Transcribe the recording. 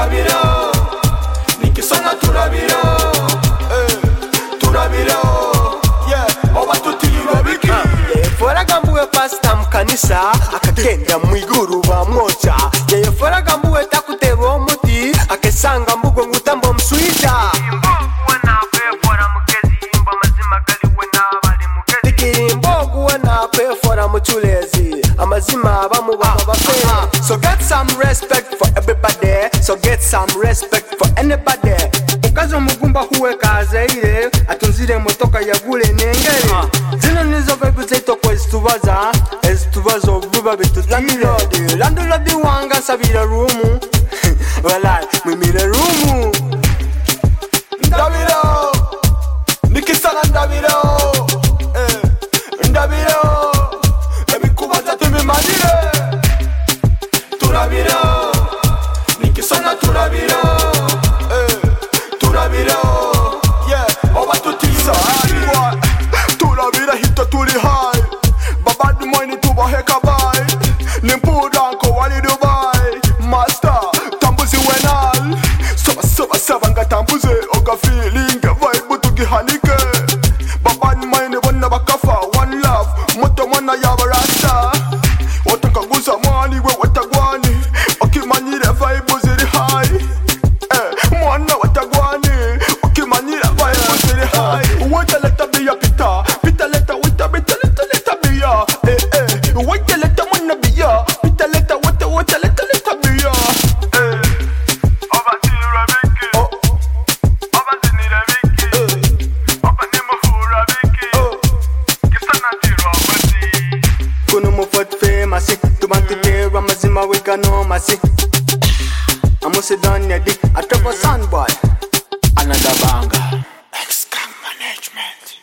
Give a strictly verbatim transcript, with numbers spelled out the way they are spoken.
turabiro nikisana turabiro eh turabiro yeah oba tutiro biki yefora gambuwe pasta mkanisa akagenda mwiguru bamwocha yefora gambuwe takuteba omuti akesanga mbugo ngutambo mswija Muchulezi, amazima bamu baba bafe. So get some respect for everybody. So get some respect for anybody. Ukazo mugumba huwe kazeire atunzire motoka yagule nengere. Zino nizo vibe zeto kwa istubaza istubazo biba bitutire. Lando ladi wanga sabira rumu. Walai mimira rumu. Ndabiro nikisana ndabiro. Eh ndabiro turabiro nikisana turabiro eh turabiro yeah oba tutisa turabira hita tuli high baba du money tuba heka bai nimpuda ko wali dubai master tambuzi wenal soba soba soba ngatambuze oga feeling vibe tugihanike baba du money wonna bakafa one love moto mwana ya barasta otakaguza mwani we watagwani okimanyire vibe ziri high eh mwana watagwani okimanyire vibe ziri high wata leta biya pita pita leta wata pita leta leta biya eh eh wata leta mwana biya pita leta wata wata leta leta biya eh oba tira biki oba zinira biki oba nimo fura biki kisana tira biki kuno mo fat famous amazima wika no masi amuse done yadi atoko sound boy another banger X-Gang Management.